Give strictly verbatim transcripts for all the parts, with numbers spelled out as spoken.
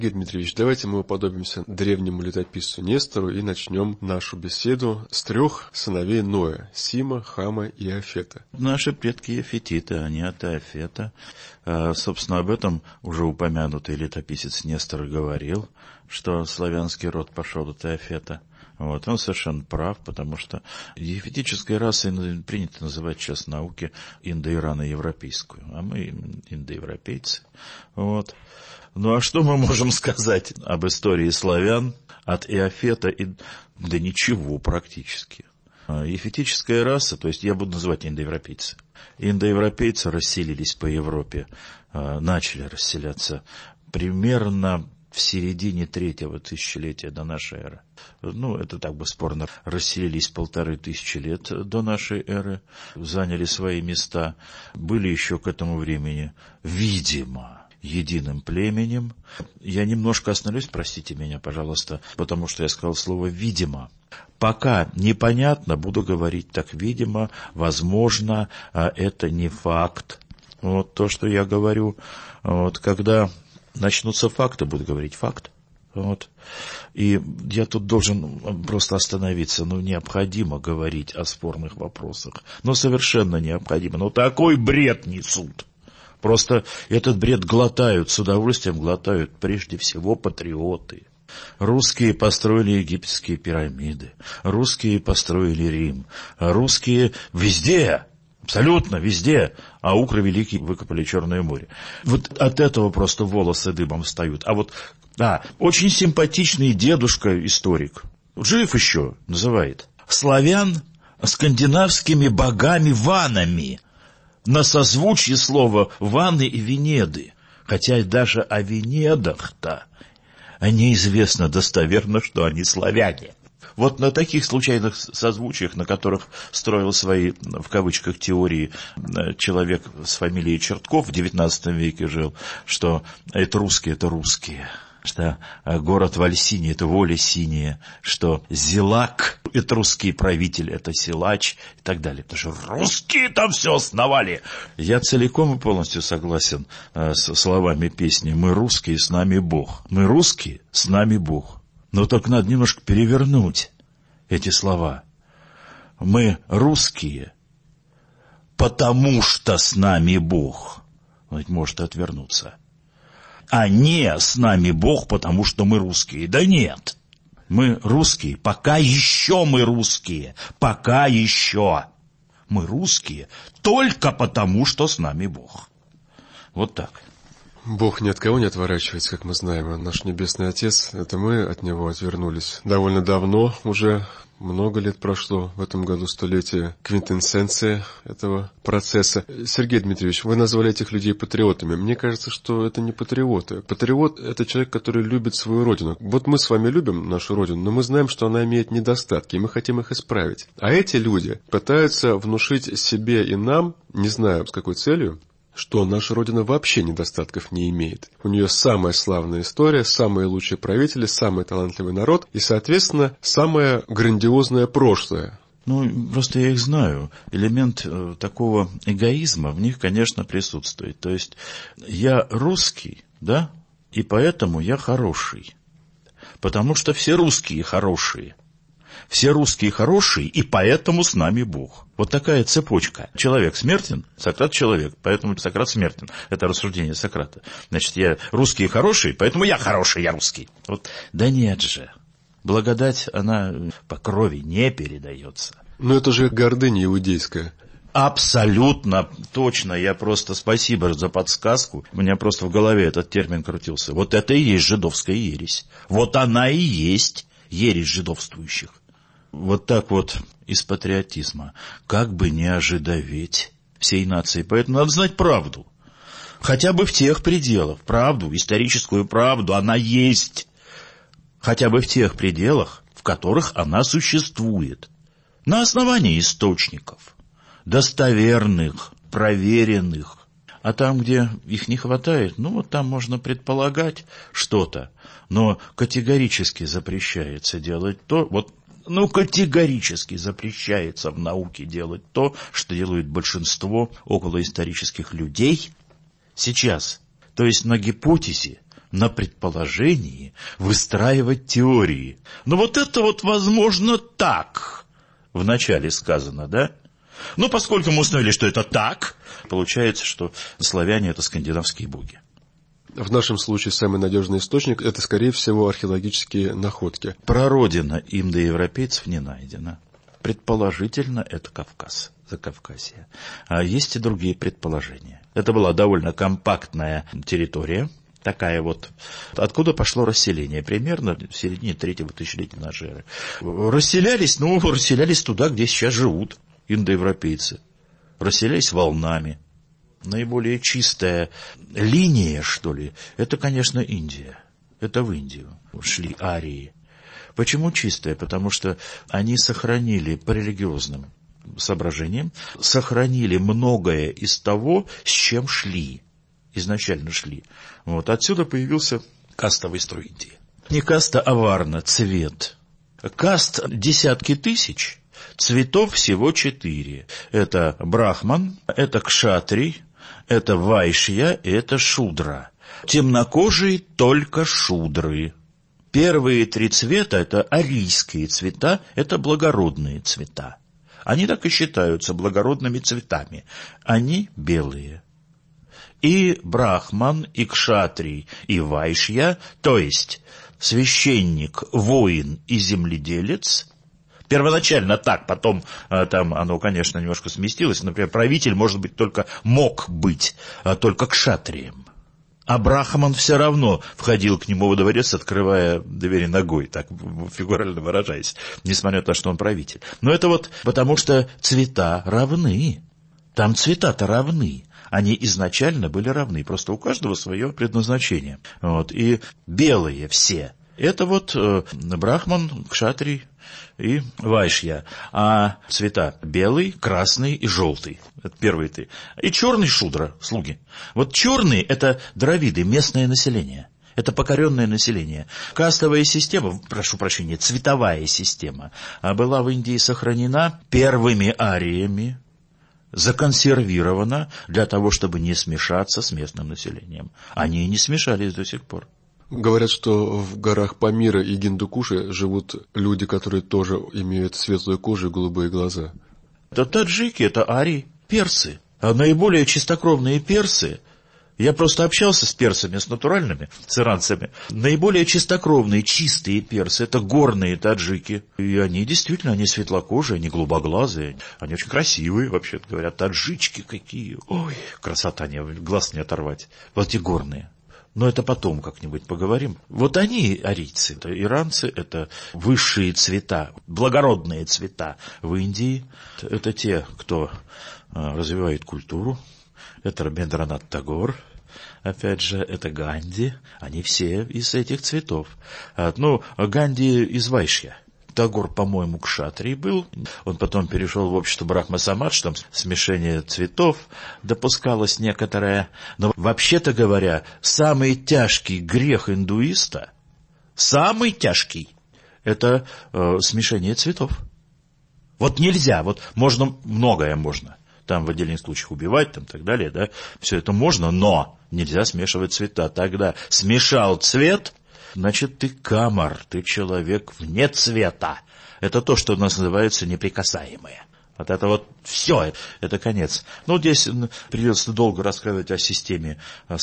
Сергей Дмитриевич, давайте мы уподобимся древнему летописцу Нестору и начнем нашу беседу с трех сыновей Ноя – Сима, Хама и Иафета. Наши предки Иафетиты, они от Иафета. А, собственно, об этом уже упомянутый летописец Нестор говорил, что славянский род пошел от Иафета. Вот, он совершенно прав, потому что иафетической расой принято называть сейчас науки индоирано-европейскую, а мы индоевропейцы. Вот. Ну а что мы можем сказать об истории славян от Иафета? И... Да ничего практически. Иафетическая раса, то есть я буду называть индоевропейцы. Индоевропейцы расселились по Европе, начали расселяться примерно в середине третьего тысячелетия до нашей эры. Ну, это так бы спорно. Расселились полторы тысячи лет до нашей эры, заняли свои места, были еще к этому времени, видимо, единым племенем. Я немножко остановлюсь, простите меня, пожалуйста, потому что я сказал слово «видимо». Пока непонятно, буду говорить так «видимо», возможно, это не факт. Вот то, что я говорю. Вот когда начнутся факты, буду говорить «факт». Вот. И я тут должен просто остановиться. Ну, необходимо говорить о спорных вопросах. Ну, совершенно необходимо. Ну, такой бред несут. Просто этот бред глотают, с удовольствием глотают прежде всего патриоты. Русские построили египетские пирамиды, русские построили Рим, русские везде, абсолютно везде, а укры великие выкопали Черное море. Вот от этого просто волосы дыбом встают. А вот, да, очень симпатичный дедушка-историк, жив еще, называет, славян скандинавскими богами-ванами. На созвучие слова «ваны» и «венеды». Хотя даже о Венедах-то неизвестно достоверно, что они славяне. Вот на таких случайных созвучиях, на которых строил свои, в кавычках, теории человек с фамилией Чертков, в девятнадцатом веке жил, что это русские, это русские. Что город Вальсини — это воля синяя, что Зилак — это русский правитель, это силач и так далее. Потому что русские там все основали. Я целиком и полностью согласен э, с словами песни «Мы русские, с нами Бог». Мы русские, с нами Бог. Но только надо немножко перевернуть эти слова. Мы русские, потому что с нами Бог. Он ведь может отвернуться. А не с нами Бог, потому что мы русские. Да нет. Мы русские, пока еще мы русские. Пока еще. Мы русские только потому, что с нами Бог. Вот так. Бог ни от кого не отворачивается, как мы знаем. Наш Небесный Отец, это мы от Него отвернулись. Довольно давно уже, много лет прошло, в этом году столетие, квинтэссенция этого процесса. Сергей Дмитриевич, вы назвали этих людей патриотами. Мне кажется, что это не патриоты. Патриот — это человек, который любит свою родину. Вот мы с вами любим нашу родину, но мы знаем, что она имеет недостатки, и мы хотим их исправить. А эти люди пытаются внушить себе и нам, не знаю с какой целью, что наша Родина вообще недостатков не имеет. У нее самая славная история, самые лучшие правители, самый талантливый народ и, соответственно, самое грандиозное прошлое. Ну, просто я их знаю. Элемент э, такого эгоизма в них, конечно, присутствует. То есть я русский, да, и поэтому я хороший. Потому что все русские хорошие. Все русские хорошие, и поэтому с нами Бог. Вот такая цепочка. Человек смертен, Сократ человек, поэтому Сократ смертен. Это рассуждение Сократа. Значит, я русские хорошие, поэтому я хороший, я русский. Вот. Да нет же. Благодать, она по крови не передается. Но это же гордыня иудейская. Абсолютно точно. Я просто спасибо за подсказку. У меня просто в голове этот термин крутился. Вот это и есть жидовская ересь. Вот она и есть ересь жидовствующих. Вот так вот из патриотизма. Как бы не ожидоветь всей нации. Поэтому надо знать правду. Хотя бы в тех пределах. Правду, историческую правду. Она есть. Хотя бы в тех пределах, в которых она существует. На основании источников. Достоверных, проверенных. А там, где их не хватает, ну, вот там можно предполагать что-то. Но категорически запрещается делать то, вот, ну, категорически запрещается в науке делать то, что делают большинство околоисторических людей сейчас. То есть на гипотезе на предположении выстраивать теории. Но вот это вот возможно так, вначале сказано, да? Но поскольку мы установили, что это так, получается, что славяне – это скандинавские боги. В нашем случае самый надежный источник – это, скорее всего, археологические находки. Прародина индоевропейцев не найдена. Предположительно, это Кавказ, Закавказье. А есть и другие предположения. Это была довольно компактная территория, такая вот. Откуда пошло расселение? Примерно в середине третьего тысячелетия нашей эры. Расселялись, ну, расселялись туда, где сейчас живут индоевропейцы. Расселялись волнами. Наиболее чистая линия, что ли, это, конечно, Индия. Это в Индию шли арии. Почему чистая? Потому что они сохранили по религиозным соображениям, сохранили многое из того, с чем шли, изначально шли. Вот отсюда появился кастовый строй Индии. Не каста, а варна, цвет. Каст десятки тысяч, цветов всего четыре. Это брахман, это кшатрий, это вайшья, это шудра. Темнокожие только шудры. Первые три цвета – это арийские цвета, это благородные цвета. Они так и считаются благородными цветами. Они белые. И брахман, и кшатрий, и вайшья, то есть священник, воин и земледелец. Первоначально так, потом там оно, конечно, немножко сместилось. Например, правитель, может быть, только мог быть только кшатрием. А брахман все равно входил к нему во дворец, открывая двери ногой, так фигурально выражаясь, несмотря на то, что он правитель. Но это вот потому, что цвета равны. Там цвета-то равны. Они изначально были равны, просто у каждого свое предназначение. Вот. И белые все. Это вот э, брахман, кшатрий и вайшья. А цвета белый, красный и желтый. Это первые три. И черный шудра, слуги. Вот черные – это дравиды, местное население. Это покоренное население. Кастовая система, прошу прощения, цветовая система, была в Индии сохранена первыми ариями, законсервирована для того, чтобы не смешаться с местным населением. Они и не смешались до сих пор. Говорят, что в горах Памира и Гиндукуши живут люди, которые тоже имеют светлую кожу и голубые глаза. Это таджики, это арии, персы. А наиболее чистокровные персы, я просто общался с персами, с натуральными, с иранцами. Наиболее чистокровные, чистые персы – это горные таджики. И они действительно, они светлокожие, они голубоглазые, они очень красивые, вообще говорят, таджички какие. Ой, красота, не, глаз не оторвать. Вот эти горные. Но это потом как-нибудь поговорим. Вот они, арийцы, это иранцы, это высшие цвета, благородные цвета в Индии. Это те, кто развивает культуру. Это Рабиндранат Тагор, опять же, это Ганди. Они все из этих цветов. Ну, Ганди из вайшья. Тагор, по-моему, кшатрий был. Он потом перешел в общество Брахма-Самадж, там смешение цветов допускалось некоторое. Но вообще-то говоря, самый тяжкий грех индуиста, самый тяжкий, это э, смешение цветов. Вот нельзя, вот можно, многое можно. Там в отдельных случаях убивать, там так далее, да, все это можно, но нельзя смешивать цвета. Тогда смешал цвет, значит, ты камар, ты человек вне цвета. Это то, что у нас называется неприкасаемое. Вот это вот все, это конец. Ну, здесь придется долго рассказывать о системе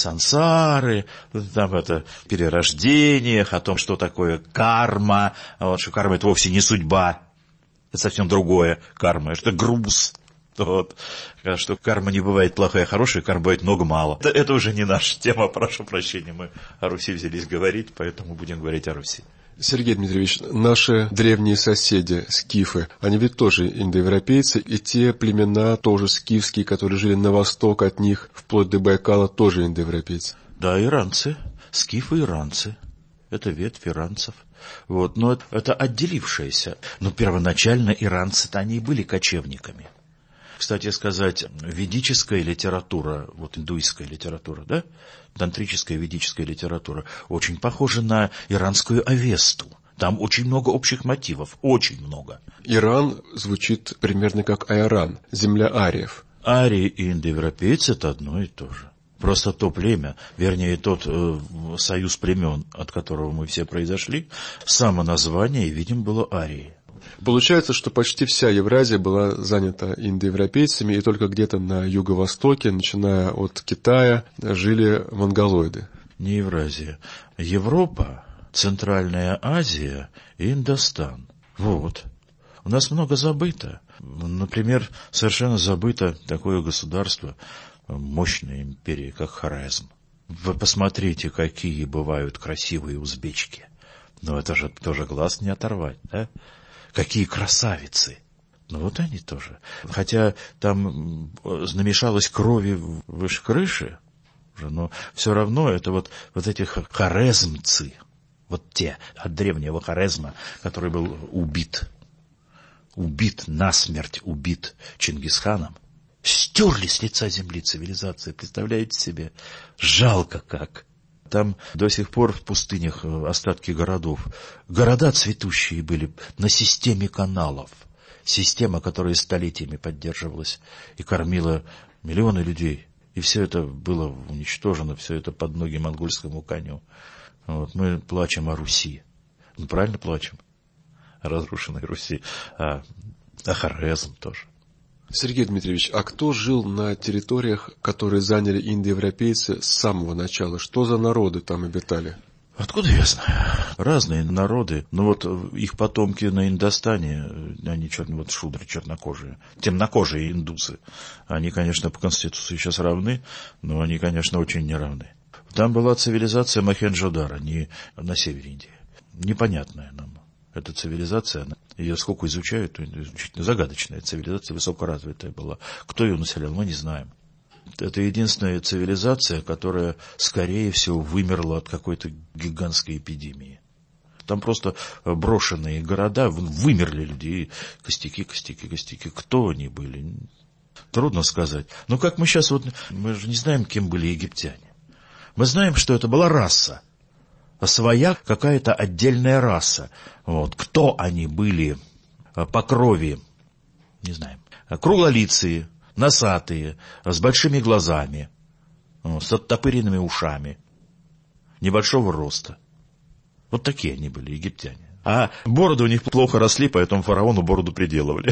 сансары, там это перерождениях, о том, что такое карма, вот, что карма – это вовсе не судьба, это совсем другое карма, это груз. Вот. Что карма не бывает плохая, хорошая, карма бывает много-мало. Это, это уже не наша тема, прошу прощения. Мы о Руси взялись говорить, поэтому будем говорить о Руси. Сергей Дмитриевич, наши древние соседи, скифы, они ведь тоже индоевропейцы, и те племена тоже скифские, которые жили на восток от них, вплоть до Байкала, тоже индоевропейцы. Да, иранцы, скифы иранцы. Это ветвь иранцев. Вот. Но это, это отделившиеся. Но первоначально иранцы-то они и были кочевниками. Кстати сказать, ведическая литература, вот индуистская литература, да, тантрическая ведическая литература, очень похожа на иранскую авесту. Там очень много общих мотивов, очень много. Иран звучит примерно как Айран, земля ариев. Арии и индоевропейцы – это одно и то же. Просто то племя, вернее, тот э, союз племен, от которого мы все произошли, само название, видим, было Арии. Получается, что почти вся Евразия была занята индоевропейцами, и только где-то на юго-востоке, начиная от Китая, жили монголоиды. Не Евразия. Европа, Центральная Азия и Индостан. Вот. У нас много забыто. Например, совершенно забыто такое государство, мощная империя, как Хорезм. Вы посмотрите, какие бывают красивые узбечки. Но это же тоже глаз не оторвать, да? Какие красавицы! Ну вот они тоже. Хотя там намешалось крови выше крыши, но все равно это вот, вот эти хорезмцы, вот те от древнего Хорезма, который был убит, убит насмерть, убит Чингисханом, стерли с лица земли цивилизации, представляете себе? Жалко как. Там до сих пор в пустынях остатки городов. Города цветущие были на системе каналов. Система, которая столетиями поддерживалась и кормила миллионы людей. И все это было уничтожено, все это под ноги монгольскому коню. Вот. Мы плачем о Руси. Ну, правильно плачем? О разрушенной Руси. А, о Хорезм тоже. Сергей Дмитриевич, а кто жил на территориях, которые заняли индоевропейцы с самого начала? Что за народы там обитали? Откуда я знаю? Разные народы. Ну вот их потомки на Индостане, они вот шудры чернокожие, темнокожие индусы. Они, конечно, по конституции сейчас равны, но они, конечно, очень не равны. Там была цивилизация Мохенджо-Даро, не на севере Индии. Непонятная нам. Эта цивилизация, ее сколько изучают, очень загадочная цивилизация, высокоразвитая была. Кто ее населял, мы не знаем. Это единственная цивилизация, которая, скорее всего, вымерла от какой-то гигантской эпидемии. Там просто брошенные города, вымерли люди, костяки, костяки, костяки. Кто они были? Трудно сказать. Но как мы сейчас, вот, мы же не знаем, кем были египтяне. Мы знаем, что это была раса. Своя какая-то отдельная раса. Вот. Кто они были по крови, не знаем. Круглолицые, носатые, с большими глазами, с оттопыренными ушами, небольшого роста. Вот такие они были, египтяне. А бороды у них плохо росли, поэтому фараону бороду приделывали.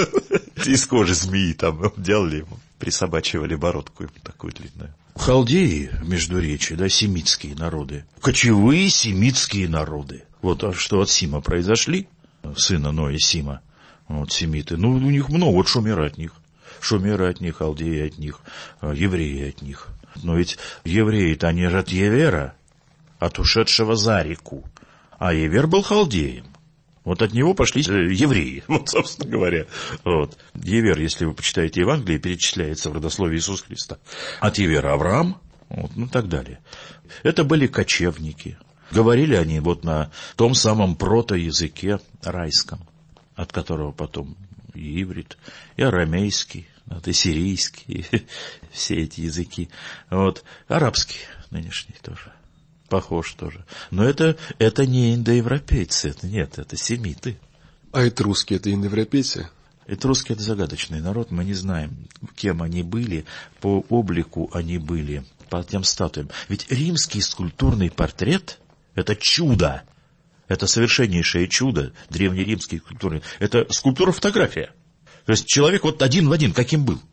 Из кожи змеи там делали ему, присобачивали бородку такую длинную. Халдеи, междуречия, да, семитские народы. Кочевые семитские народы. Вот что от Сима произошли, сына Ноя Сима, вот семиты. Ну, у них много, вот шумеры от них. Шумеры от них, халдеи от них, евреи от них. Но ведь евреи-то они же от Евера, от ушедшего за реку. А Евер был халдеем. Вот от него пошли евреи, вот, собственно говоря. Вот. Евер, если вы почитаете Евангелие, перечисляется в родословии Иисуса Христа. От Евера Авраам, вот, ну и так далее. Это были кочевники. Говорили они вот на том самом протоязыке райском, от которого потом и иврит, и арамейский, и сирийский, все эти языки. Вот. Арабский нынешний тоже. Похож тоже. Но это, это не индоевропейцы, это нет, это семиты. А этруски — это индоевропейцы? Этруски — это загадочный народ, мы не знаем, кем они были, по облику они были, по тем статуям. Ведь римский скульптурный портрет — это чудо, это совершеннейшее чудо, древнеримский скульптурный, это скульптура-фотография. То есть человек вот один в один, каким был.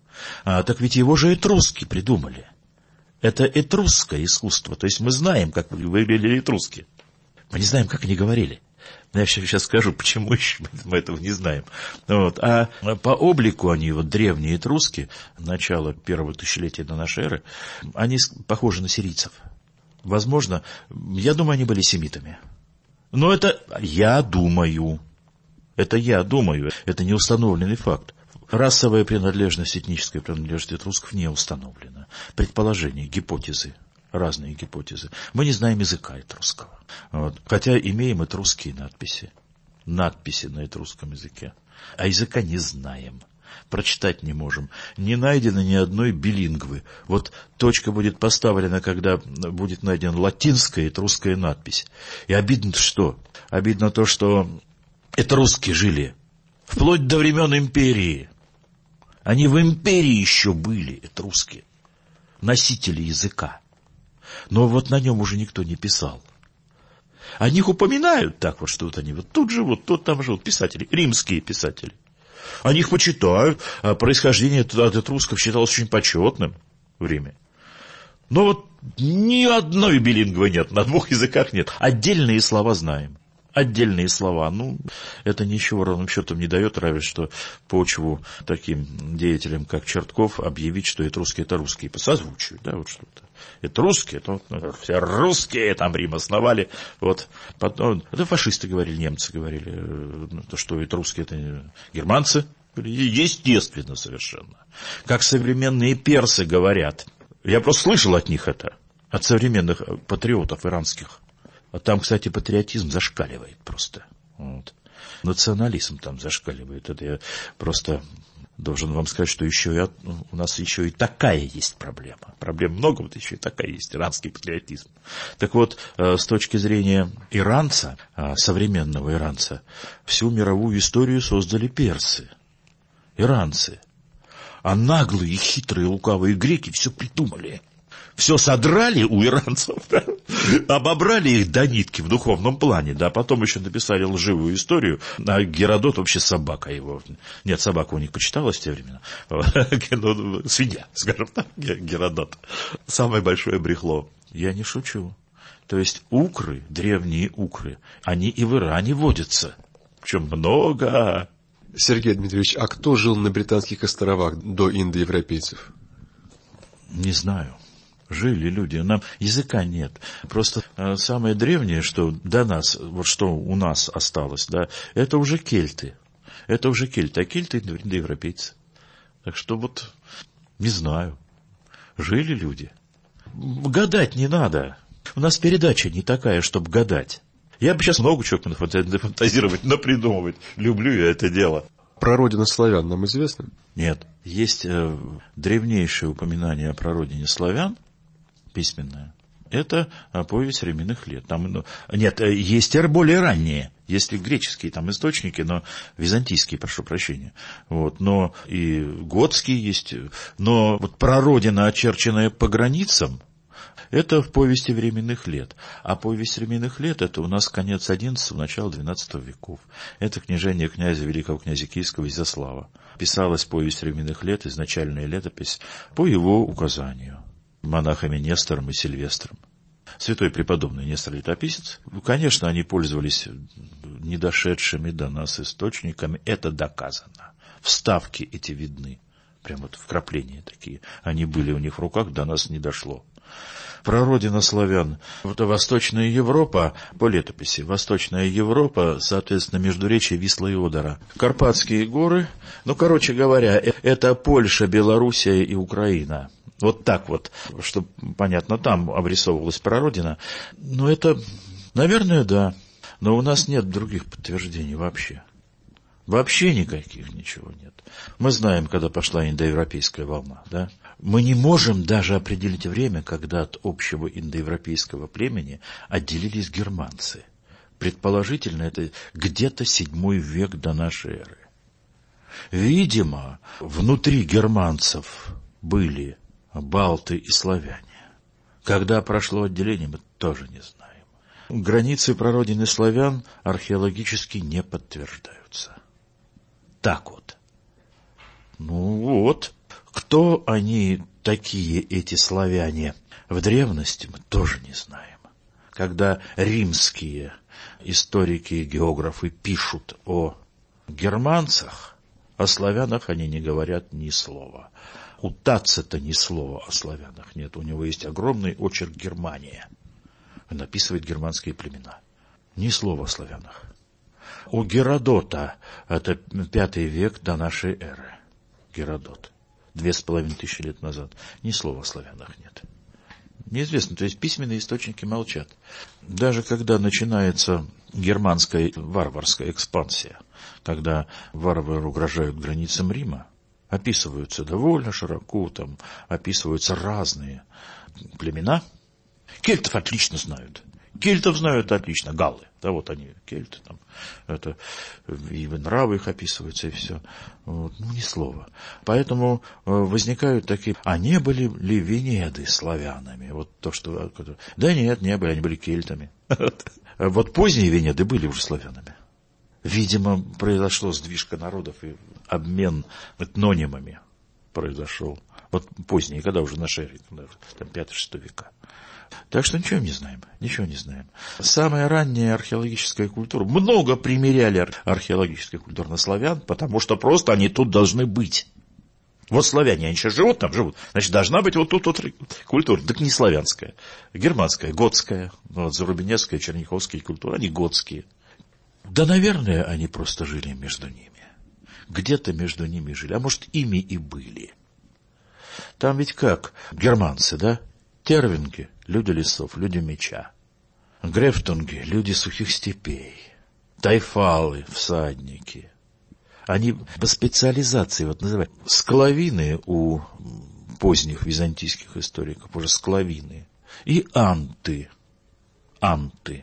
А, так ведь его же этруски придумали. Это этрусское искусство. То есть мы знаем, как выглядели этруски. Мы не знаем, как они говорили. Но я сейчас скажу, почему еще мы этого не знаем. Вот. А по облику они, вот древние этруски, начало первого тысячелетия до нашей эры, они похожи на сирийцев. Возможно, я думаю, они были семитами. Но это я думаю. Это я думаю. Это не установленный факт. Расовая принадлежность, этническая принадлежность этрусков не установлена. Предположения, гипотезы, разные гипотезы. Мы не знаем языка этрусского. Вот. Хотя имеем этрусские надписи. Надписи на этрусском языке. А языка не знаем. Прочитать не можем. Не найдено ни одной билингвы. Вот точка будет поставлена, когда будет найдена латинская этрусская надпись. И обидно что? Обидно то, что этруски жили вплоть до времен империи. Они в империи еще были, этруски. носители языка. Но вот на нем уже никто не писал. О них упоминают так вот, что вот они вот тут живут, тут там живут, писатели, римские писатели. О них почитают, а происхождение от этрусков считалось очень почетным в Риме. Но вот ни одной билингвы нет, на двух языках нет. Отдельные слова знаем. Отдельные слова. Ну, это ничего ровным счетом не дает, разве что почву таким деятелям, как Чертков, объявить, что этрусские — это русские, по созвучию, да, вот что-то. Это русские, это ну, все русские там Рим основали. Вот. Потом, это фашисты говорили, немцы говорили, что это русские — это германцы. Естественно совершенно. Как современные персы говорят. Я просто слышал от них это, от современных патриотов иранских. А там, кстати, патриотизм зашкаливает просто. Вот. Национализм там зашкаливает. Это я просто должен вам сказать, что еще и от, у нас еще и такая есть проблема. Проблем много, вот еще и такая есть, иранский патриотизм. Так вот, с точки зрения иранца, современного иранца, всю мировую историю создали персы, иранцы. А наглые, хитрые, лукавые греки все придумали. Все содрали у иранцев, да? Обобрали их до нитки в духовном плане, да, потом еще написали лживую историю, а Геродот вообще собака его. Нет, собака у них почиталась в те времена. Свинья, скажем так, Геродот. Самое большое брехло. Я не шучу. То есть укры, древние укры, они и в Иране водятся. Причем много. Сергей Дмитриевич, а кто жил на Британских островах до индоевропейцев? Не знаю. Жили люди, нам языка нет. Просто э, самое древнее, что до нас, вот что у нас осталось, да, это уже кельты. Это уже кельты, а кельты — индоевропейцы. Так что вот, не знаю, жили люди. Гадать не надо. У нас передача не такая, чтобы гадать. Я бы сейчас много чего нафантазировать, напридумывать. Люблю я это дело. Прародина славян нам известна? Нет. Есть э, древнейшее упоминание о прародине славян, письменное. Это повесть временных лет. Там, ну, нет, есть и более ранние. Есть и греческие там источники, но византийские, прошу прощения. Вот, но и готские есть. Но вот прародина, очерченная по границам, это в повести временных лет. А повесть временных лет — это у нас конец одиннадцатого, начало двенадцатого веков. Это княжение князя, великого князя Киевского Изяслава. Писалась повесть временных лет, изначальная летопись, по его указанию. Монахами Нестором и Сильвестром. Святой преподобный Нестор Летописец. Конечно, они пользовались недошедшими до нас источниками. Это доказано. Вставки эти видны. Прям вот вкрапления такие. Они были у них в руках, до нас не дошло. Прародина славян. Вот Восточная Европа, по летописи, Восточная Европа, соответственно, междуречие Висла и Одера. Карпатские горы, ну, короче говоря, это Польша, Белоруссия и Украина. Вот так вот, чтобы, понятно, там обрисовывалась прародина. Но это, наверное, да. Но у нас нет других подтверждений вообще. Вообще никаких ничего нет. Мы знаем, когда пошла индоевропейская волна, да? Мы не можем даже определить время, когда от общего индоевропейского племени отделились германцы. Предположительно, это где-то седьмой век до нашей эры. Видимо, внутри германцев были балты и славяне. Когда прошло отделение, мы тоже не знаем. Границы прародины славян археологически не подтверждаются. Так вот. Ну вот. Кто они такие, эти славяне? В древности мы тоже не знаем. Когда римские историки и географы пишут о германцах, о славянах они не говорят ни слова. У Тацита ни слова о славянах нет. У него есть огромный очерк «Германия». Он описывает германские племена. Ни слова о славянах. У Геродота, это пятый век до нашей эры, Геродот, две с половиной тысячи лет назад, ни слова о славянах нет. Неизвестно, то есть письменные источники молчат. Даже когда начинается германская варварская экспансия, когда варвары угрожают границам Рима, описываются довольно широко, там описываются разные племена. Кельтов отлично знают. Кельтов знают отлично, галлы. Да, вот они, кельты, там, это, и нравы их описываются, и все. Вот, ну, ни слова. Поэтому э, возникают такие... А не были ли Венеды славянами? Вот то, что... Да нет, не были, они были кельтами. Вот поздние Венеды были уже славянами. Видимо, произошло сдвижка народов, и обмен этнонимами произошел. Вот поздние, когда уже на шере, там пятый-шестой века. Так что ничего не знаем, ничего не знаем. Самая ранняя археологическая культура, много примеряли археологических культур на славян, потому что просто они тут должны быть. Вот славяне, они сейчас живут там, живут, значит, должна быть вот тут вот культура, так не славянская, германская, готская, вот, зарубинецкая, черняховские культуры, они готские. Да, наверное, они просто жили между ними, где-то между ними жили, а может, ими и были. Там ведь как, германцы, да? Тервинги — люди лесов, люди меча. Грефтунги — люди сухих степей. Тайфалы — всадники. Они по специализации вот называют. Склавины у поздних византийских историков, уже склавины. И анты. Анты.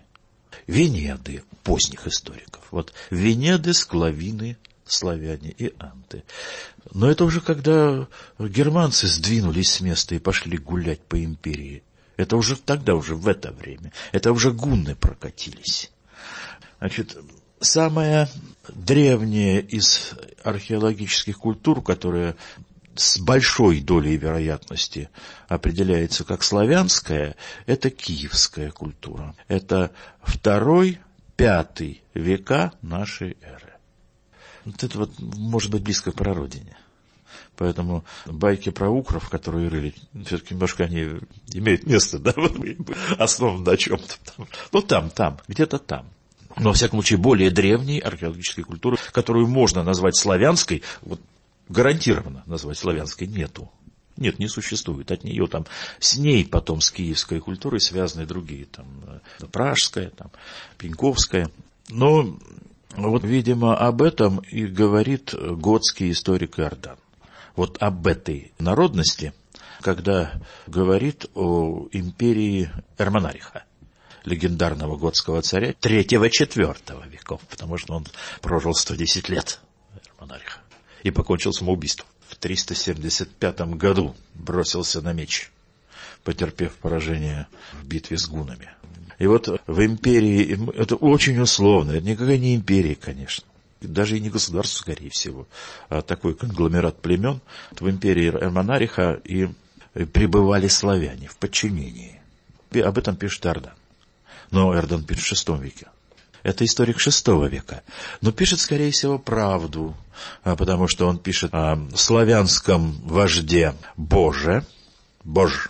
Венеды поздних историков. Вот Венеды, склавины, славяне и анты. Но это уже когда германцы сдвинулись с места и пошли гулять по империи. Это уже тогда, уже в это время. Это уже гунны прокатились. Значит, самая древняя из археологических культур, которая с большой долей вероятности определяется как славянская, это киевская культура. Это второй, пятый века нашей эры. Вот это вот может быть близко к прародине. Поэтому байки про укров, которые рыли, все-таки немножко они имеют место, да, основано на чем-то там. Ну, там, там, где-то там. Но, во всяком случае, более древней археологической культуры, которую можно назвать славянской, вот гарантированно назвать славянской, нету. Нет, не существует. От нее там, с ней потом с киевской культурой связаны другие, там, пражская, там, пеньковская. Но вот, видимо, об этом и говорит готский историк Иордан. Вот об этой народности, когда говорит о империи Эрмонариха, легендарного готского царя третьего-четвертого веков, потому что он прожил сто десять лет, Эрмонариха, и покончил самоубийством. В триста семьдесят пятом году бросился на меч, потерпев поражение в битве с гуннами. И вот в империи, это очень условно, это никакая не империя, конечно, даже и не государство, скорее всего, а такой конгломерат племен. В империи Эрмонариха и пребывали славяне в подчинении. И об этом пишет Иордан. Но Иордан пишет в шестом веке. Это историк шестого века. Но пишет, скорее всего, правду, потому что он пишет о славянском вожде Боже, Бож.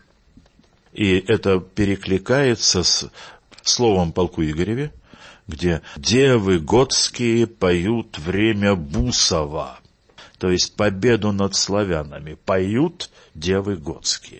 И это перекликается с словом полку Игореве, где девы готские поют время Бусова, то есть победу над славянами, поют девы готские.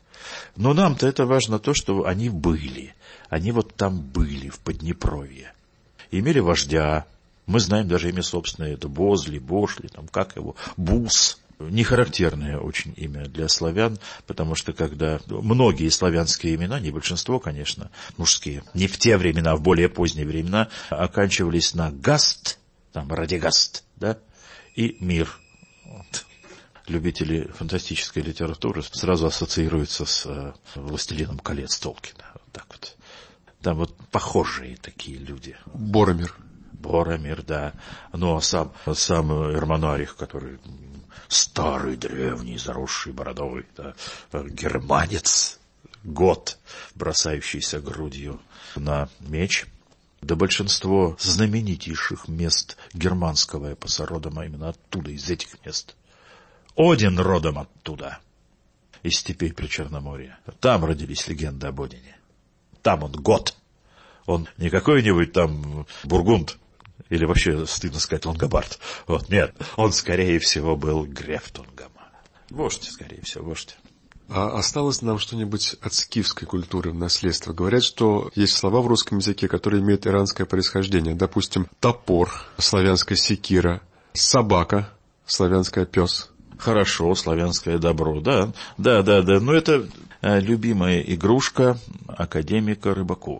Но нам-то это важно то, что они были, они вот там были, в Поднепровье. Имели вождя, мы знаем даже имя собственное, это Бозли, Бошли, там как его, Бус. Нехарактерное очень имя для славян, потому что когда многие славянские имена, не большинство, конечно, мужские, не в те времена, а в более поздние времена, оканчивались на гаст, там Радигаст, да, и мир. Вот. Любители фантастической литературы сразу ассоциируются с э, «Властелином колец» Толкина. Вот так вот. Там вот похожие такие люди. Боромир. Боромир, да. Ну, а сам, сам Эрмонарих, который старый, древний, заросший бородой, да, германец, гот, бросающийся грудью на меч. Да большинство знаменитейших мест германского эпоса родом, а именно оттуда, из этих мест. Один родом оттуда, из степей Причерноморья. Там родились легенды об Одине. Там он гот. Он не какой-нибудь там бургунд, или вообще, стыдно сказать, лангобард. Вот, нет, он, скорее всего, был Грефтунгом. Вождь, скорее всего, вождь. А осталось нам что-нибудь от скифской культуры в наследство? Говорят, что есть слова в русском языке, которые имеют иранское происхождение. Допустим, топор, славянская секира, собака, славянская пес. Хорошо, славянское добро, да, да, да, да. Но это любимая игрушка академика Рыбакова.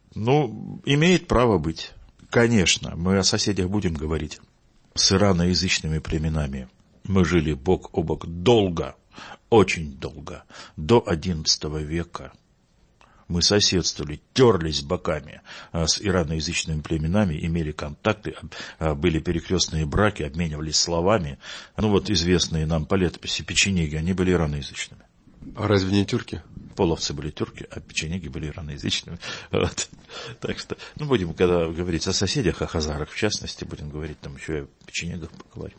Ну, имеет право быть. Конечно, мы о соседях будем говорить. С ираноязычными племенами мы жили бок о бок долго, очень долго, до одиннадцатого века. Мы соседствовали, терлись боками с ираноязычными племенами, имели контакты, были перекрестные браки, обменивались словами. Ну вот известные нам по летописи печенеги, они были ираноязычными. А разве не тюрки? Половцы были тюрки, а печенеги были ираноязычными. Вот. Так что, ну, будем, когда говорить о соседях, о хазарах в частности, будем говорить там еще и о печенегах поговорим.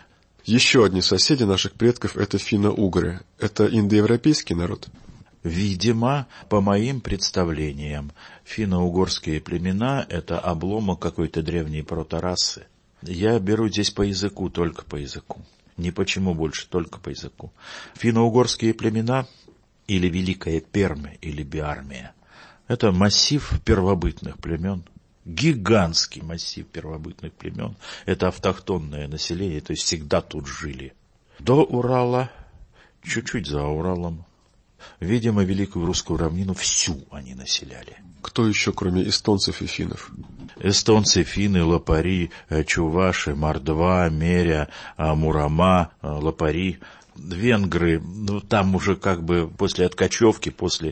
Еще одни соседи наших предков – это финно-угры. Это индоевропейский народ? Видимо, по моим представлениям, финно-угорские племена – это обломок какой-то древней проторасы. Я беру здесь по языку, только по языку. Ни почему больше, только по языку. Финно-угорские племена или Великая Пермь, или Биармия – это массив первобытных племен. Гигантский массив первобытных племен. Это автохтонное население, то есть всегда тут жили. До Урала, чуть-чуть за Уралом. Видимо, Великую Русскую равнину всю они населяли. Кто еще, кроме эстонцев и финнов? Эстонцы, финны, лопари, чуваши, мордва, меря, мурама, лопари. Венгры, ну там уже как бы после откачевки, после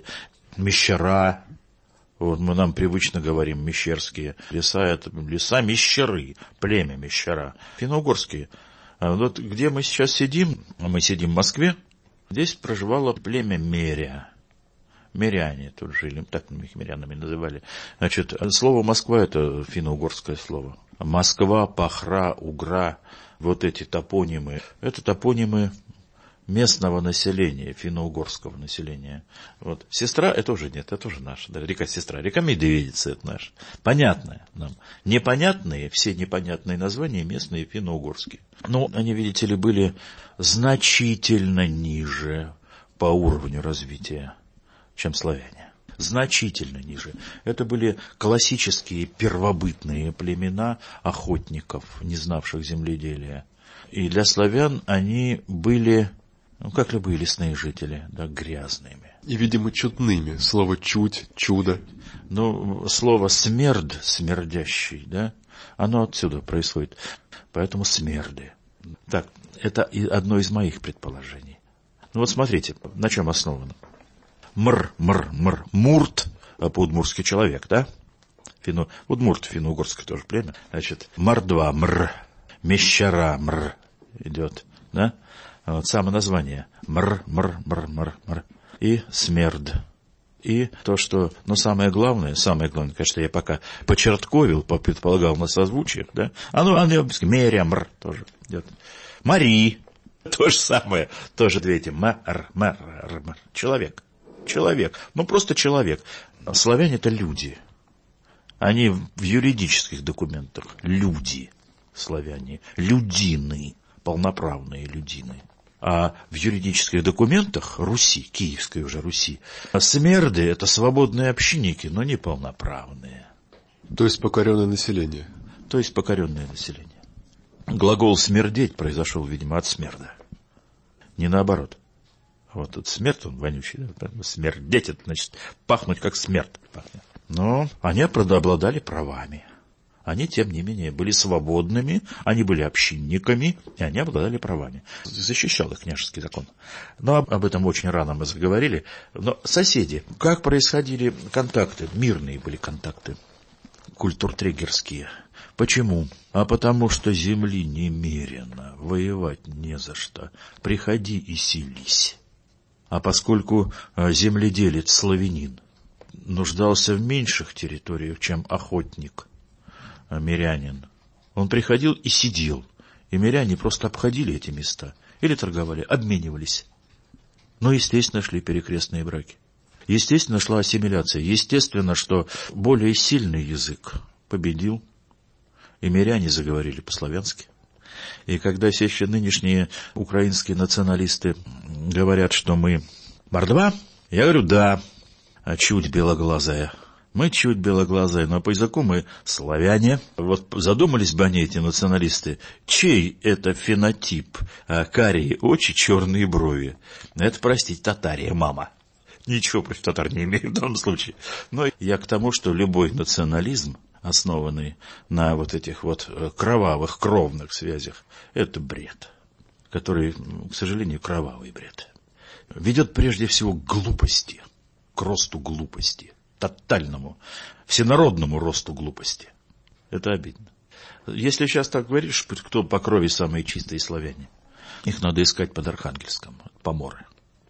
мещера. Вот мы нам привычно говорим мещерские леса, это леса мещеры, племя мещера. Финно-угорские. Вот где мы сейчас сидим, мы сидим в Москве, здесь проживало племя Меря. Миряне тут жили, так их мирянами называли. Значит, слово Москва это финно-угорское слово. Москва, Пахра, Угра, вот эти топонимы, это топонимы местного населения, финно-угорского населения. Вот. Сестра, это уже нет, это тоже наша. Да, река Сестра, река Медведица, это наша. Понятная нам. Непонятные, все непонятные названия местные финно-угорские. Но они, видите ли, были значительно ниже по уровню развития, чем славяне. Значительно ниже. Это были классические первобытные племена охотников, не знавших земледелия. И для славян они были... Ну, как любые лесные жители, да, грязными. И, видимо, чудными. Слово «чудь», «чудо». Ну, слово «смерд», «смердящий», да, оно отсюда происходит. Поэтому смерды. Так, это одно из моих предположений. Ну, вот смотрите, на чем основано. Мр, мр, мр. Мурт, по-удмуртски человек, да? Фину, удмурт, финно-угорское тоже племя. Значит, мордва, мр. Мещера, мр. Идет, да? Вот само название. Мр, мр, мр, мр, мр. И смерд. И то, что, ну, самое главное, самое главное, конечно, я пока почертковил, предполагал на созвучиях, да. А ну, а меря, мр, тоже идет. Мари. То же самое. Тоже две эти. Мр, мр, мр. Человек. Человек. Ну, просто человек. Славяне это люди. Они в юридических документах. Люди. Славяне. Людины. Полноправные людины. А в юридических документах Руси, Киевской уже Руси, смерды – это свободные общинники, но не полноправные. То есть покоренное население. То есть покоренное население. Глагол «смердеть» произошел, видимо, от смерда. Не наоборот. Вот тут смерть, он вонючий. Да? Смердеть – это значит пахнуть, как смерть пахнет. Но они обладали правами. Они, тем не менее, были свободными, они были общинниками, и они обладали правами. Защищал их княжеский закон. Но об этом очень рано мы заговорили. Но соседи, как происходили контакты? Мирные были контакты, культуртрегерские. Почему? А потому что земли немерено, воевать не за что. Приходи и селись. А поскольку земледелец славянин нуждался в меньших территориях, чем охотник, мирянин, он приходил и сидел, и миряне просто обходили эти места, или торговали, обменивались. Но, естественно, шли перекрестные браки. Естественно, шла ассимиляция. Естественно, что более сильный язык победил, и миряне заговорили по-славянски. И когда все еще нынешние украинские националисты говорят, что мы мордва, я говорю, да, а чуть белоглазая. Мы чуть белоглазые, но по языку мы славяне. Вот задумались бы они, эти националисты, чей это фенотип? Карие очи, черные брови. Это, простите, татария, мама. Ничего против татар не имею в данном случае. Но я к тому, что любой национализм, основанный на вот этих вот кровавых, кровных связях, это бред, который, к сожалению, кровавый бред. Ведет прежде всего к глупости, к росту глупости, тотальному, всенародному росту глупости. Это обидно. Если сейчас так говоришь, кто по крови самые чистые славяне, их надо искать под Архангельском, поморы.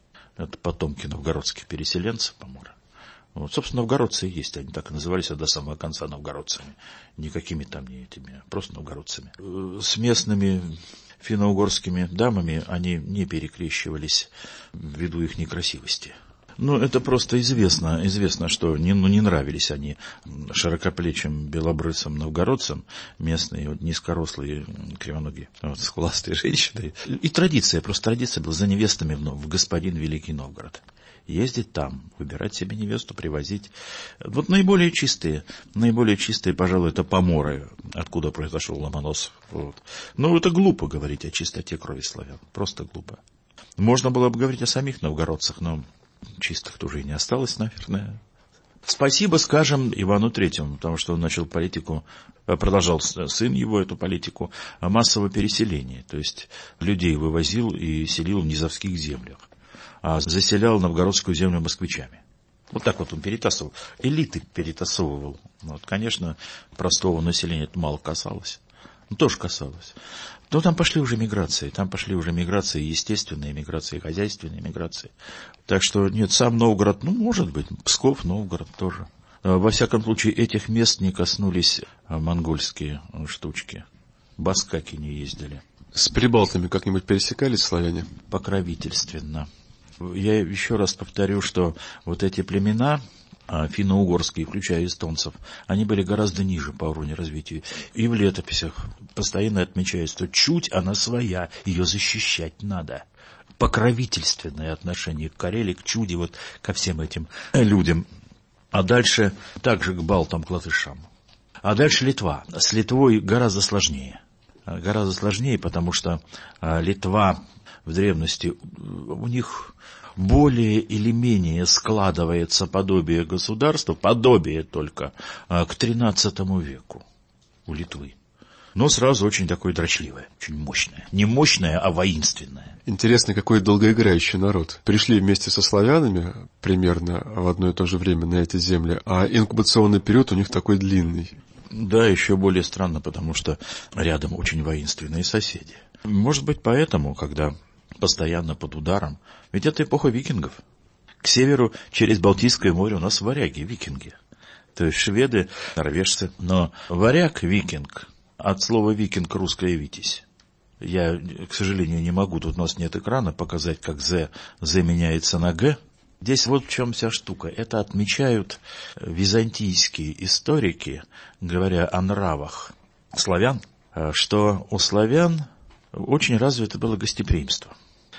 Это потомки новгородских переселенцев, поморы. Вот, собственно, новгородцы и есть, они так и назывались, а до самого конца новгородцами. Никакими там не этими, просто новгородцами. С местными финно-угорскими дамами они не перекрещивались ввиду их некрасивости. Ну, это просто известно, известно, что не, ну, не нравились они широкоплечим белобрысым новгородцам, местные вот, низкорослые кривоногие, вот, скуластые женщины. И традиция, просто традиция была за невестами в, в господин Великий Новгород. Ездить там, выбирать себе невесту, привозить. Вот наиболее чистые, наиболее чистые, пожалуй, это поморы, откуда произошел Ломоносов. Вот. Но это глупо говорить о чистоте крови славян, просто глупо. Можно было бы говорить о самих новгородцах, но чистых-то уже и не осталось, наверное. Спасибо, скажем, Ивану Третьему, потому что он начал политику, продолжал сын его эту политику массового переселения, то есть людей вывозил и селил в низовских землях, а заселял новгородскую землю москвичами. Вот так вот он перетасовывал, элиты перетасовывал. Вот, конечно, простого населения это мало касалось, но тоже касалось. Но там пошли уже миграции, там пошли уже миграции, естественные миграции, хозяйственные миграции. Так что, нет, сам Новгород, ну, может быть, Псков, Новгород тоже. Во всяком случае, этих мест не коснулись монгольские штучки. Баскаки не ездили. С прибалтами как-нибудь пересекались славяне? Покровительственно. Я еще раз повторю, что вот эти племена финно-угорские, включая эстонцев, они были гораздо ниже по уровню развития. И в летописях постоянно отмечают, что чуть она своя, ее защищать надо. Покровительственное отношение к Карелии, к чуде, вот ко всем этим людям. А дальше также к балтам, к латышам. А дальше Литва. С Литвой гораздо сложнее. Гораздо сложнее, потому что Литва в древности, у них более или менее складывается подобие государства, подобие только, к тринадцатому веку у Литвы. Но сразу очень такое дрочливое, очень мощное. Не мощное, а воинственное. Интересно, какой долгоиграющий народ. Пришли вместе со славянами примерно в одно и то же время на эти земли, а инкубационный период у них такой длинный. Да, еще более странно, потому что рядом очень воинственные соседи. Может быть, поэтому, когда постоянно под ударом, ведь это эпоха викингов. К северу через Балтийское море у нас варяги, викинги. То есть шведы, норвежцы. Но варяг, викинг, от слова викинг русское витязь. Я, к сожалению, не могу, тут у нас нет экрана, показать, как «з», «з» меняется на «г». Здесь вот в чем вся штука. Это отмечают византийские историки, говоря о нравах славян, что у славян очень развито было гостеприимство.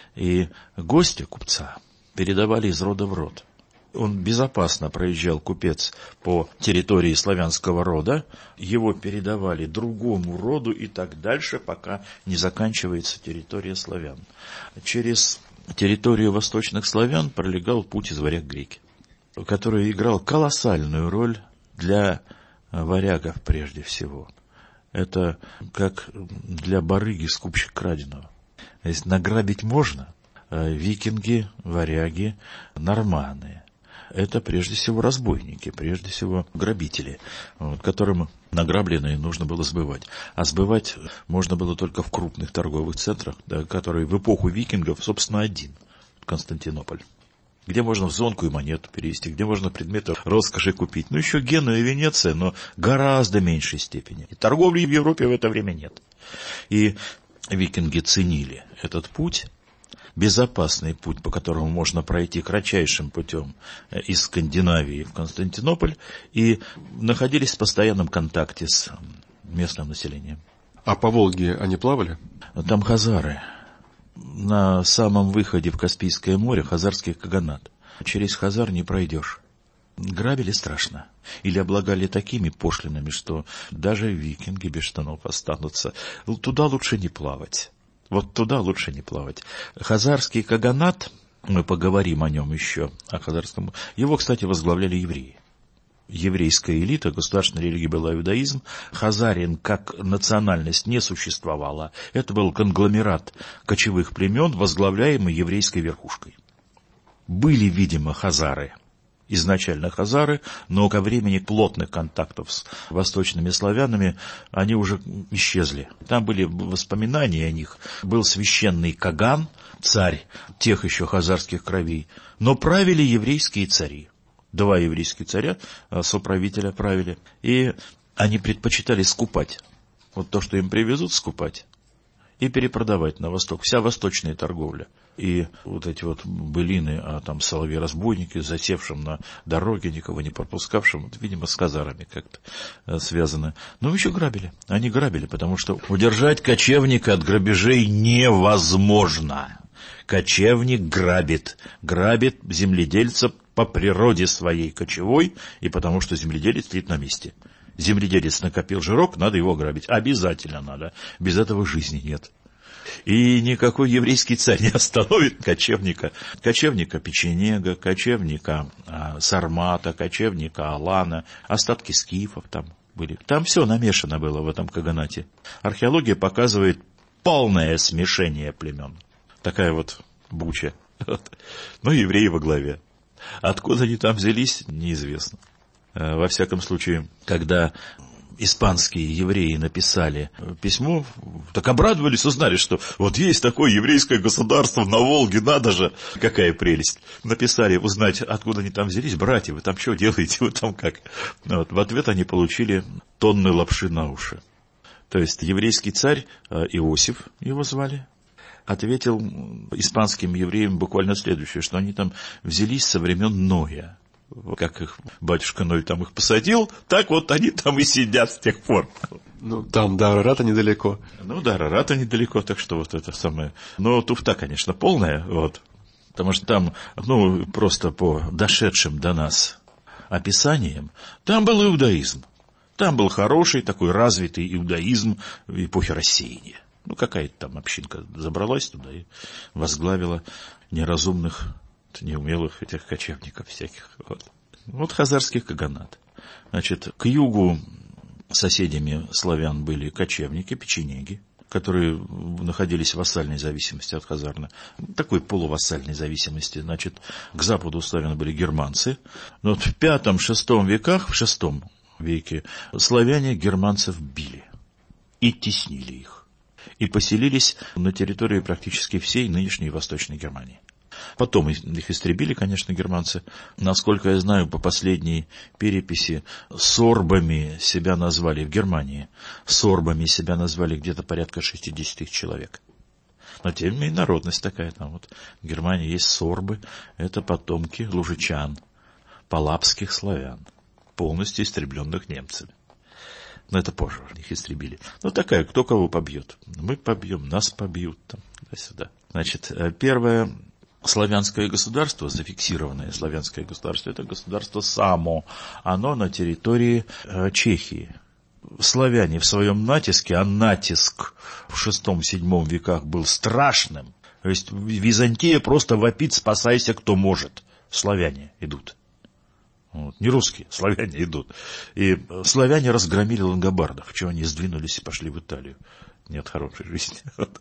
И гости купца передавали из рода в род. Он безопасно проезжал, купец, по территории славянского рода, его передавали другому роду и так дальше, пока не заканчивается территория славян. Через территорию восточных славян пролегал путь из варяг-греки, который играл колоссальную роль для варягов прежде всего. Это как для барыги скупщик краденого. Если награбить можно, викинги, варяги, норманы. Это прежде всего разбойники, прежде всего грабители, вот, которым награбленное нужно было сбывать. А сбывать можно было только в крупных торговых центрах, да, которые в эпоху викингов, собственно, один – Константинополь. Где можно в звонку и монету перевести, где можно предметы роскоши купить. Ну, еще Генуя и Венеция, но гораздо меньшей степени. И торговли в Европе в это время нет. И викинги ценили этот путь, безопасный путь, по которому можно пройти кратчайшим путем из Скандинавии в Константинополь, и находились в постоянном контакте с местным населением. А по Волге они плавали? Там хазары. На самом выходе в Каспийское море хазарский каганат. Через хазар не пройдешь. Грабили страшно. Или облагали такими пошлинами, что даже викинги без штанов останутся. Туда лучше не плавать. Вот туда лучше не плавать. Хазарский каганат Мы поговорим о нем еще, о хазарском. Его, кстати, возглавляли евреи. Еврейская элита, государственная религия была иудаизм. Хазарин как национальность не существовала. Это был конгломерат кочевых племен, возглавляемый еврейской верхушкой. Были, видимо, хазары, изначально хазары, но ко времени плотных контактов с восточными славянами они уже исчезли. Там были воспоминания о них. Был священный Каган, царь тех еще хазарских кровей, но правили еврейские цари. Два еврейских царя, соправителя правили, и они предпочитали скупать. Вот то, что им привезут, скупать и перепродавать на восток. Вся восточная торговля. И вот эти вот былины о там соловье-разбойнике, засевшем на дороге, никого не пропускавшем, вот, видимо, с хазарами как-то э, связано. Но еще грабили. Они грабили, потому что удержать кочевника от грабежей невозможно. Кочевник грабит. Грабит земледельца по природе своей кочевой, и потому что земледелец стоит на месте. Земледелец накопил жирок, надо его грабить. Обязательно надо. Без этого жизни нет. И никакой еврейский царь не остановит кочевника. Кочевника печенега, кочевника а, сармата, кочевника алана, остатки скифов там были. Там все намешано было в этом каганате. Археология показывает полное смешение племен. Такая вот буча. Но евреи во главе. Откуда они там взялись, неизвестно. Во всяком случае, когда испанские евреи написали письмо, так обрадовались, узнали, что вот есть такое еврейское государство на Волге, надо же, какая прелесть. Написали узнать, откуда они там взялись. Братья, вы там что делаете, вы там как? Вот, в ответ они получили тонны лапши на уши. То есть еврейский царь, Иосиф его звали, ответил испанским евреям буквально следующее, что они там взялись со времен Ноя. Как их батюшка Ной там их посадил, так вот они там и сидят с тех пор. Ну, там до Арарата недалеко. Ну, до Арарата недалеко, так что вот это самое. Но туфта, конечно, полная, вот. Потому что там, ну, просто по дошедшим до нас описаниям, там был иудаизм. Там был хороший такой развитый иудаизм эпохи рассеяния. Ну, какая-то там общинка забралась туда и возглавила неразумных, неумелых этих кочевников всяких. Вот, вот хазарский каганат. Значит, к югу соседями славян были кочевники, печенеги, которые находились в вассальной зависимости от хазарна. Такой полувассальной зависимости. Значит, к западу славян были германцы. Но вот в пятом-шестом веках, в шестом веке, славяне германцев били и теснили их. И поселились на территории практически всей нынешней Восточной Германии. Потом их истребили, конечно, германцы. Насколько я знаю, по последней переписи, сорбами себя назвали в Германии. Сорбами себя назвали где-то порядка шестьдесят тысяч человек. Но тем не менее народность такая. Там вот в Германии есть сорбы. Это потомки лужичан, палапских славян, полностью истребленных немцами. Но это позже их истребили. Ну, такая, кто кого побьет. Мы побьем, нас побьют. Там, туда-сюда. Значит, первое славянское государство, зафиксированное славянское государство, это государство Само. Оно на территории э, Чехии. Славяне в своем натиске, а натиск в шестом-седьмом веках был страшным. То есть Византия просто вопит: спасайся, кто может. Славяне идут. Вот. Не русские, славяне идут. И славяне разгромили лангобардов, чего они сдвинулись и пошли в Италию. Нет хорошей жизни.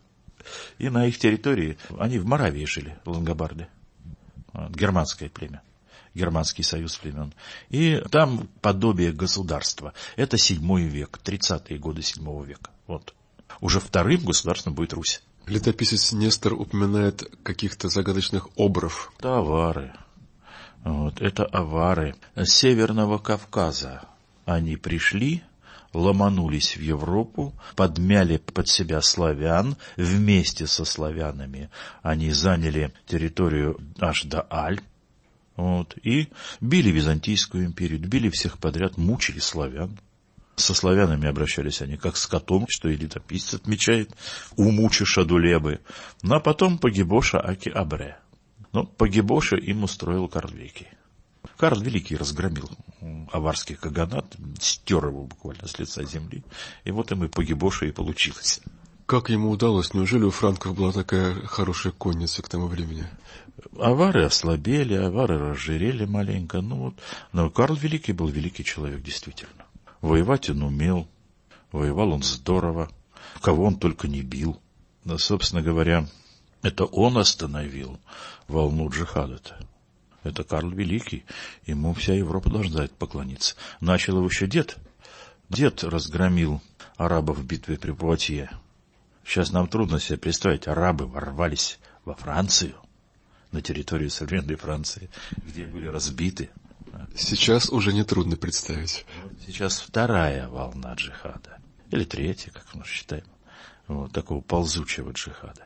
И на их территории, они в Моравии жили, лангобарды. Германское племя. Германский союз племен. И там подобие государства. Это седьмой век, тридцатые годы седьмого века. Вот. Уже вторым государством будет Русь. Летописец Нестор упоминает каких-то загадочных обров. Товары. Вот, это авары с Северного Кавказа. Они пришли, ломанулись в Европу, подмяли под себя славян, вместе со славянами они заняли территорию аж до Альп, вот, и били Византийскую империю, били всех подряд, мучили славян. Со славянами обращались они как с котом, что и летописец отмечает, умучи Шадулебы, ну а потом погибоша Аки Абре. Но погибоша им устроил Карл Великий. Карл Великий разгромил аварский каганат, стер его буквально с лица земли. И вот им и погибоша и получилось. Как ему удалось? Неужели у франков была такая хорошая конница к тому времени? Авары ослабели, авары разжирели маленько. Ну, вот. Но Карл Великий был великий человек, действительно. Воевать он умел, воевал он здорово, кого он только не бил. Но, собственно говоря, это он остановил волну джихада-то. Это Карл Великий, ему вся Европа должна поклониться. Начал его еще дед. Дед разгромил арабов в битве при Пуатье. Сейчас нам трудно себе представить, арабы ворвались во Францию, на территорию современной Франции, где были разбиты. Сейчас уже нетрудно представить. Сейчас вторая волна джихада. Или третья, как мы считаем. Вот, такого ползучего джихада.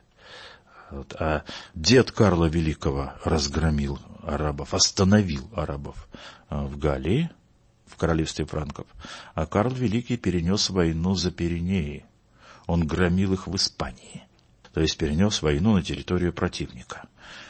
Вот. А дед Карла Великого разгромил арабов, остановил арабов в Галлии, в королевстве франков. А Карл Великий перенес войну за Пиренеи. Он громил их в Испании. То есть перенес войну на территорию противника.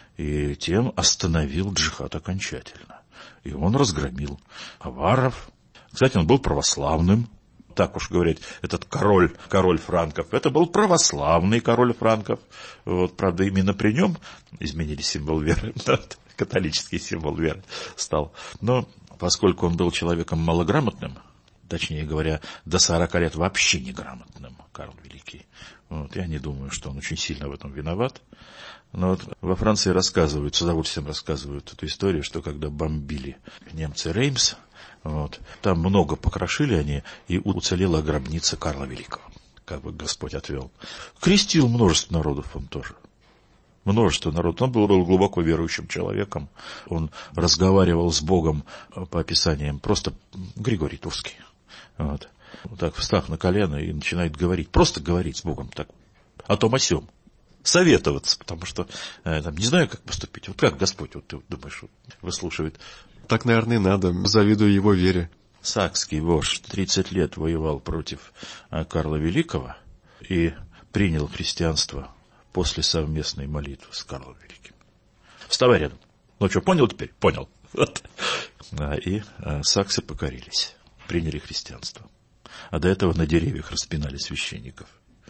И тем остановил джихад окончательно. И он разгромил аваров. Кстати, он был православным. Так уж говорить, этот король, король франков, это был православный король франков. Вот, правда, именно при нем изменили символ веры. Католический символ веры стал. Но поскольку он был человеком малограмотным, точнее говоря, до сорока лет вообще неграмотным, Карл Великий. Вот, я не думаю, что он очень сильно в этом виноват. Но вот во Франции рассказывают, с удовольствием рассказывают эту историю, что когда бомбили немцы Реймс, вот, там много покрошили они, и уцелела гробница Карла Великого, как бы Господь отвел. Крестил множество народов он тоже. Множество народов. Он был глубоко верующим человеком. Он разговаривал с Богом по описаниям, просто Григорий Тульский. Вот. Вот так, встав на колено и начинает говорить. Просто говорить с Богом так, о том о сём. Советоваться, потому что э, там, не знаю, как поступить. Вот как Господь, вот ты думаешь, вот, выслушивает. Так, наверное, и надо. Завидую его вере. Сакский вождь тридцать лет воевал против э, Карла Великого и принял христианство после совместной молитвы с Карлом Великим. Вставай рядом. Ну что, понял теперь? Понял. Вот. А, и а, саксы покорились, приняли христианство. А до этого на деревьях распинали священников,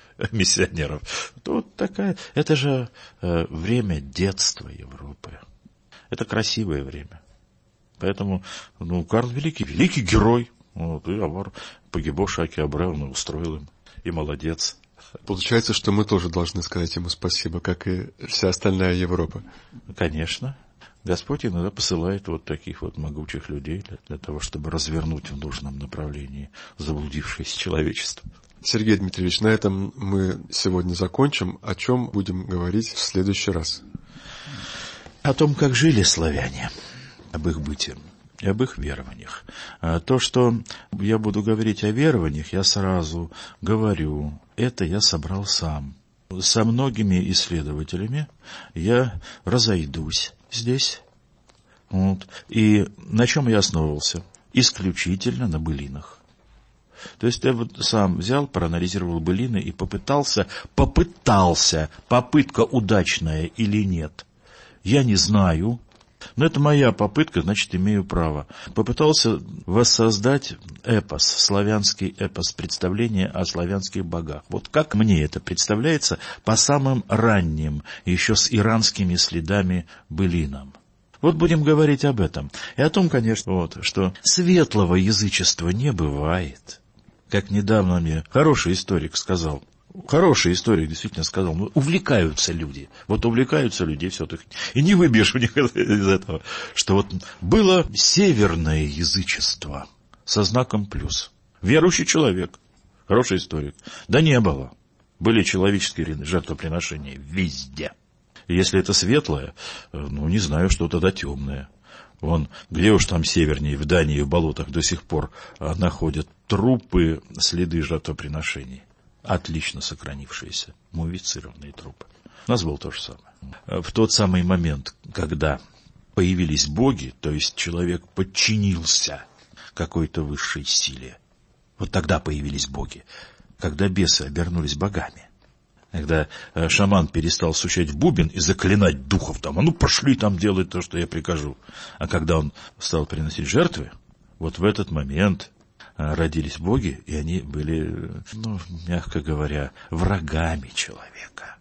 миссионеров. Вот такая, это же э, время детства Европы. Это красивое время. Поэтому, ну, Карл Великий, великий герой. Вот, и авар погибо Шаки Абрел, устроил им. И молодец. Получается, что мы тоже должны сказать ему спасибо, как и вся остальная Европа. Конечно. Господь иногда посылает вот таких вот могучих людей для, для того, чтобы развернуть в нужном направлении заблудившееся человечество. Сергей Дмитриевич, на этом мы сегодня закончим. О чем будем говорить в следующий раз? О том, как жили славяне, об их быте и об их верованиях. А то, что я буду говорить о верованиях, я сразу говорю, это я собрал сам. Со многими исследователями я разойдусь здесь. Вот. И на чем я основывался? Исключительно на былинах. То есть я вот сам взял, проанализировал былины и попытался, попытался, попытка удачная или нет, я не знаю. Но это моя попытка, значит, имею право. Попытался воссоздать эпос, славянский эпос, представление о славянских богах. Вот как мне это представляется по самым ранним, еще с иранскими следами былинам. Вот будем говорить об этом. И о том, конечно, вот, что светлого язычества не бывает. Как недавно мне хороший историк сказал. Хороший историк действительно сказал, ну, увлекаются люди. Вот увлекаются люди, и все. И не выбьешь у них из этого, что вот было северное язычество со знаком плюс. Верующий человек, хороший историк. Да не было. Были человеческие жертвоприношения везде. И если это светлое, ну, не знаю, что тогда темное. Вон, где уж там севернее, в Дании, в болотах до сих пор находят трупы, следы жертвоприношений. Отлично сохранившиеся, мумифицированные трупы. У нас было то же самое. В тот самый момент, когда появились боги, то есть человек подчинился какой-то высшей силе, вот тогда появились боги. Когда бесы обернулись богами, когда шаман перестал стучать в бубен и заклинать духов там, а ну пошли там делать то, что я прикажу. А когда он стал приносить жертвы, вот в этот момент родились боги, и они были, ну, мягко говоря, врагами человека.